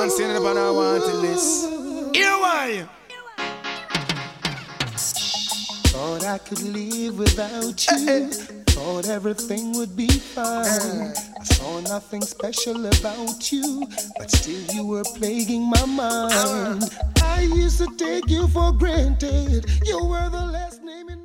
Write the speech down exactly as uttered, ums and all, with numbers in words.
man sitting up on our wanted list. Here why? Thought I could live without you. Thought everything would be fine. I saw nothing special about you, but still you were plaguing my mind. I used to take you for granted. You were the last name in